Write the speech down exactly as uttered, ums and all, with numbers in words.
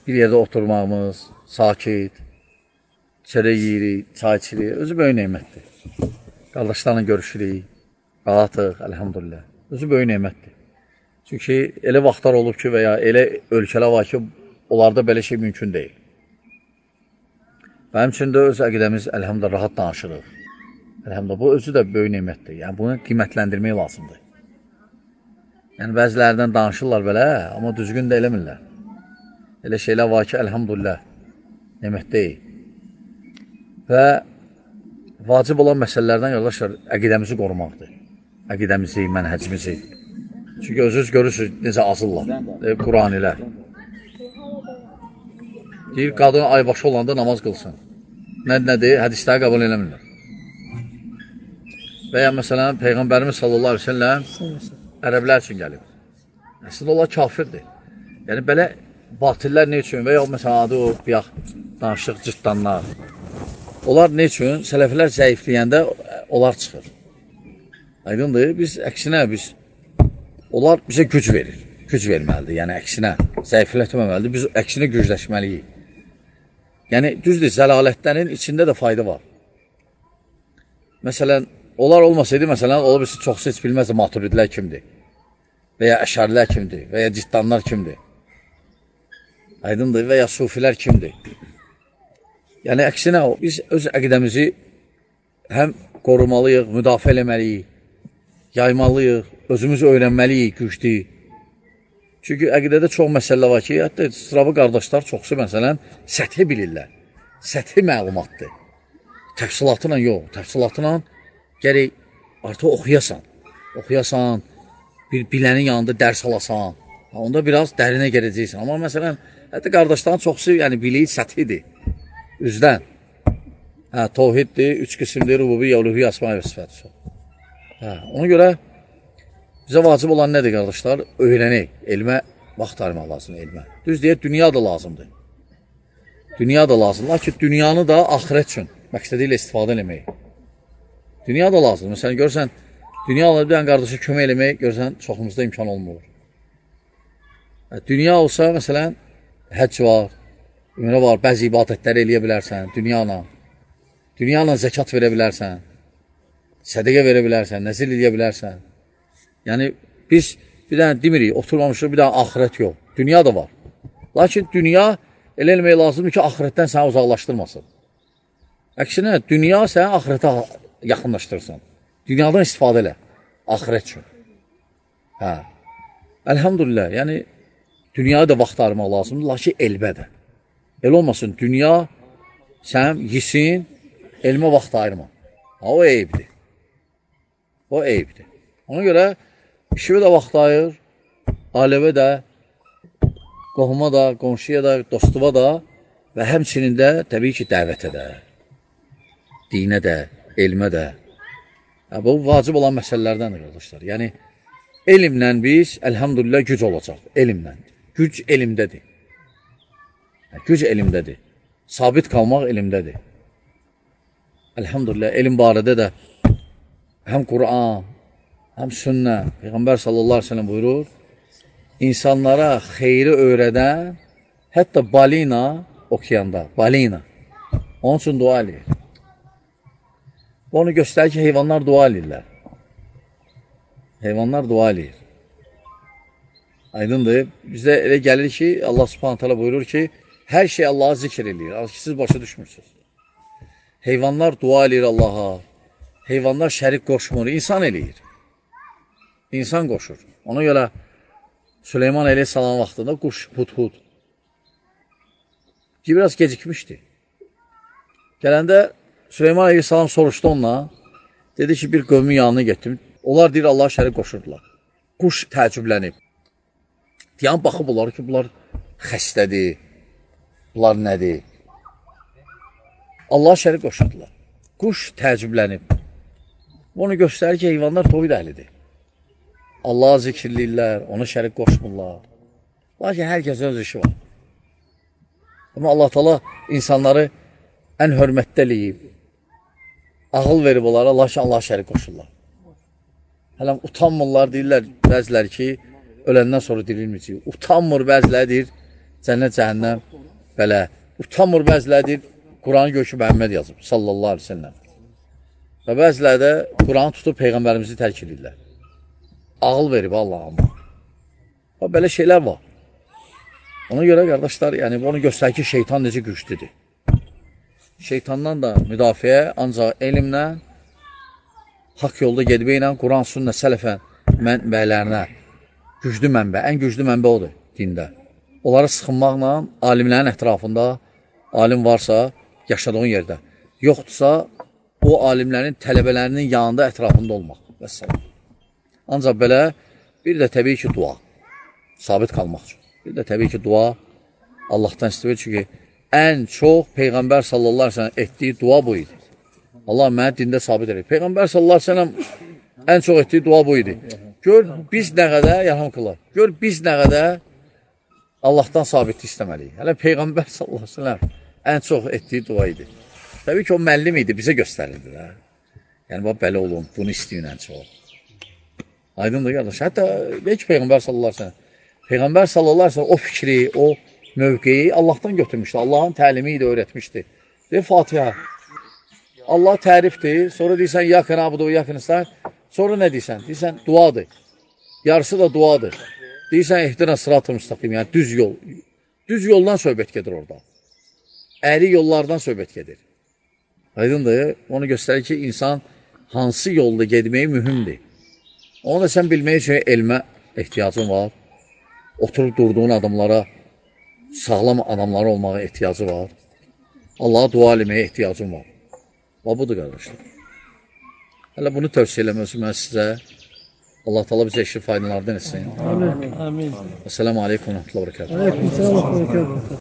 bir yerdə oturmağımız, sakit, çörək yeyirik, çay içirik, özü böyük neymətdir. Qardaşlarla görüşürük, rahatıq, əlhamdülillah. Özü böyük neymətdir. Çünki elə vaxtlar olub ki, və ya elə ölkələr var ki, onlarda belə şey mümkün deyil. Mənim üçün də öz əqidəmiz, əlhamdülillah, rahat danışırıq. Əlhamdülillah, bu özü də böyük neymətdir. Yəni, bunu qiymətləndirmək lazımdır. Yəni, bəzilərdən danışırlar belə, amma düzgün də eləmirlər. Elə şeylər var ki, əlhamdülillah, neymət deyil. Və vacib olan məsələlərdən yoldaşlar, əqidəmizi qorumaqdır. Əqidəmizi, mənhəcimizi. Çünki özünüz görürsünüz, necə azırlar, Quranilər. Deyir, qadın aybaşı olanda namaz qılsın. Nə, nədir? Hədisləri qəbul eləmirlər. Və ya məsələn, Peyğəmbərimiz sallallahu aleyhi ve selləm ərəblər üçün gəlib. Əslində, onlar kafirdir. Yəni, belə batillər ne üçün və ya məsələn, adı o, biyaq, danışıq, cırtdanlar. Onlar ne üçün? Sələfilər zəifləyəndə onlar çıxır. Aydındır, biz əksinə, biz onlar bizə güc verir, güc verməlidir, yəni əksinə, zəiflətməməlidir, biz əksinə gücləşməliyik. Yəni, düzdür, zəlalətlərin içində də fayda var. Məsələn, onlar olmasaydı, məsələn, ola bilsin, çoxsu heç bilməzsə maturidlər kimdir, və ya əşarilər kimdir, və ya ciddanlar kimdir, aydındır, və ya sufilər kimdir. Yəni, əksinə, biz öz əqidəmizi həm qorumalıyıq, müdafiə eləməliyik, yaymalıyıq, özümüzü öyrənməliyik, güclük. Çünki əqidədə çox məsələ var ki, hətta sıravı qardaşlar çoxsu, məsələn, səthi bilirlər. Səthi məlumatdır. Təfsilatla yox, təfsilatla gərək artıq oxuyasan. Oxuyasan, bir bilənin yanında dərs alasan. Onda biraz dərinə gələcəksən. Amma məsələn, hətta qardaşların çoxsu yəni, bilir, səthidir. Üzdən. Hə, tovhiddir, üç qismdir, rububiyyə, uluhiyyə, əsma və sifət. Hə, ona görə bizə vacib olan nədir, qardaşlar? Öyrənək, elmə vaxt ayırmaq lazımdır, elmə. Düz deyək, dünya da lazımdır. Dünya da lazımdır. Lakin dünyanı da axirət üçün məqsədi ilə istifadə eləmək. Dünya da lazımdır. Məsələn, görürsən, dünya alır, bir dənə qardaşa kömək eləmək, görürsən, çoxumuzda imkan olmur. Dünya olsa, məsələn, həcc var, ümrə var, bəzi ibadətləri eləyə bilərsən, dünyayla. Dünyayla zəkat verə bilərsən, sədəqə verə bilərsən, nəzir eləyə bilərsən. Yəni, biz bir dənə demirik, oturmamışıq, bir dənə axirət yox. Dünya da var. Lakin dünya elə eləmək lazımdır ki, axirətdən səni uzaqlaşdırmasın. Əksinə, dünya səni axirətə yaxınlaşdırsın. Dünyadan istifadə elə, axirət üçün. Hə. Əlhamdülillah, yəni, dünyaya da vaxt ayırmaq lazımdır, lakin elmə də. Elə olmasın, dünya sən yesin, elmə vaxt ayırma. Ha, o eyibdir. O eyibdir. Ona görə, işivə də vaxt ayır, aləvə də, qohuma da, qonşuya da, dostuva da və həmçinin də, təbii ki, dəvətə də, dinə də, elmə də. Yəni, bu, vacib olan məsələlərdəndir, qardaşlar. Yəni, elmlə biz, əlhamdülillah, güc olacaq, elmlə. Güc elmdədir. Güc elmdədir. Sabit qalmaq elmdədir. Əlhamdülillah, elm barədə də həm Quran, həm sünnə, Peyğəmbər sallallahu aleyhi ve sellem buyurur, insanlara xeyri öyrədən, hətta balina okeanda, balina, onun üçün dua edir. Onu göstərir ki, heyvanlar dua edirlər. Heyvanlar dua edir. Aydındır, bizdə elə gəlir ki, Allah subhanət hələ buyurur ki, hər şey Allah'a zikr edir, siz başa düşmürsünüz. Heyvanlar dua edir Allah'a, heyvanlar şərik qoşmur, insan eləyir. İnsan qoşur. Ona görə Süleyman əleyhissalam vaxtında quş hud-hud ki, biraz gecikmişdi. Gələndə Süleyman əleyhissalam soruşdu onunla, dedi ki, bir qövmün yanına getdim. Onlar deyir, Allah'a şərik qoşurdular. Quş təəccüblənib. Deyən baxıb onlar ki, bunlar xəstədir, bunlar nədir? Allah'a şərik qoşurdular. Quş təəccüblənib. Onu göstərir ki, heyvanlar tovid əhlidir. Allah'a zikirləyirlər, ona şərik qoşmurlar. Lakin hər kəsin öz işi var. Amma Allah Taala insanları ən hörmətdə eləyib, ağıl verib onlara, lakin Allah'a şərik qoşurlar. Hələm utanmırlar, deyirlər bəzilər ki, öləndən sonra dirilməyəcək. Utanmır bəzilər, deyir, cənnət, cəhənnəm belə, utanmır bəzilədir, Quranı gör ki, Məhəmməd yazıb, sallallahu aleyhi ve sellem. Və bəziləri də Quranı tutub Peyğəmbərimizi tərk edirlər. Ağıl verib Allah'ım. Və belə şeylər var. Ona görə, qardaşlar, yəni, onu göstərir ki, şeytan necə güclüdür. Şeytandan da müdafiə ancaq elmlə, haqq yolda gedməklə, Quran, sünnə, sələfə mənbələrinə güclü mənbə, ən güclü mənbə odur dində. Onları sıxınmaqla alimlərin ətrafında, alim varsa, yaşadığın yerdə, yoxdursa, o alimlərin tələbələrinin yanında ətrafında olmaq. Vəssalam. Ancaq belə, bir də təbii ki, dua, sabit qalmaq üçün. Bir də təbii ki, dua Allahdan istəyir, çünki ən çox Peyğəmbər sallallahu aleyhi ve sellem etdiyi dua bu idi. Allah mənə dində sabit edir. Peyğəmbər sallallahu aleyhi ve sellem ən çox etdiyi dua bu idi. Gör, biz nə qədər, yarham qılar, gör, biz nə qədər Allahdan sabitlik istəməliyik. Hələ Peyğəmbər sallallahu aleyhi ve sellem ən çox etdiyi dua idi. Təbii ki, o məllim idi, bizə göstərirdi. Hə? Yəni, bax, belə olun, bunu istəyin ən çox. Aydındır, qardaş. Hətta, deyək ki, Peyğəmbər sallallahu aleyhi ve sellem Peyğəmbər sallallahu aleyhi ve sellem o fikri, o mövqeyi Allahdan götürmüşdü. Allahın təlimi idi, öyrətmişdi. Deyir, Fatihə. Allah tərifdir. Sonra deyirsən, yakın abudu, yakın istər. Sonra nə deyirsən? Deyirsən, duadır. Yarısı da duadır. Deyirsən, ehdina sırat-ı müstəqim, yəni düz yol. Düz yoldan söhbət gedir orada. Əyri yollardan söhbət gedir. Aydındır, onu göstərir ki, insan hansı yolda gedməyi mühümdir. Onu da sən bilmək üçün elmə ehtiyacın var. Oturub durduğun adamlara, sağlam adamlara olmağa ehtiyacı var. Allaha dua eləməyə ehtiyacın var. Və budur, qardaşlar. Hələ bunu tövsiyə eləməsi mən sizə. Allah təala bizə işi faydalardan etsin. Amin. Amin. Esselamu aleykum və rəhmətullah və bərəkatuhu. Aleyküm selam və bərəkatuhu.